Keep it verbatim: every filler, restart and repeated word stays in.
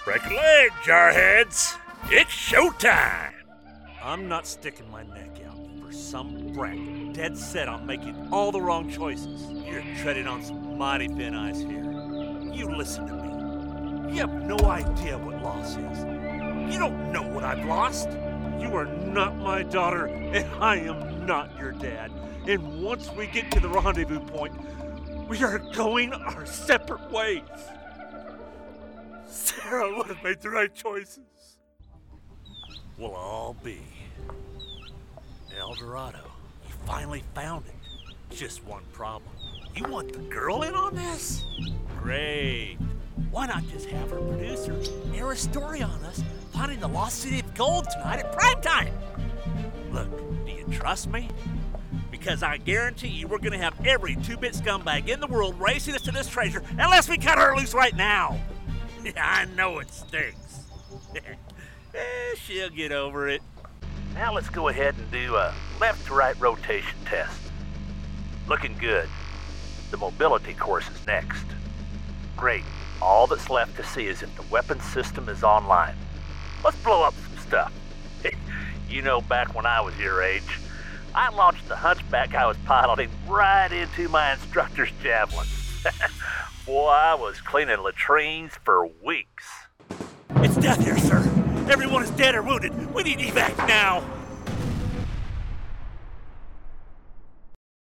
Break a leg, jarheads. It's showtime. I'm not sticking my neck out for some brat dead set on making all the wrong choices. You're treading on some mighty thin ice here. You listen to me. You have no idea what loss is. You don't know what I've lost. You are not my daughter, and I am not your dad. And once we get to the rendezvous point, we are going our separate ways. Sarah would have made the right choices. We'll all be. El Dorado, you finally found it. Just one problem. You want the girl in on this? Great. Why not just have her producer air a story on us finding the lost city of gold tonight at prime time? Look, do you trust me? Because I guarantee you we're going to have every two-bit scumbag in the world racing us to this treasure unless we cut her loose right now. I know it stinks. eh, she'll get over it. Now let's go ahead and do a left-to-right rotation test. Looking good. The mobility course is next. Great. All that's left to see is if the weapons system is online. Let's blow up some stuff. You know, back when I was your age, I launched the hunchback I was piloting right into my instructor's javelin. Boy, I was cleaning latrines for weeks. It's death here, sir. Everyone is dead or wounded. We need evac now.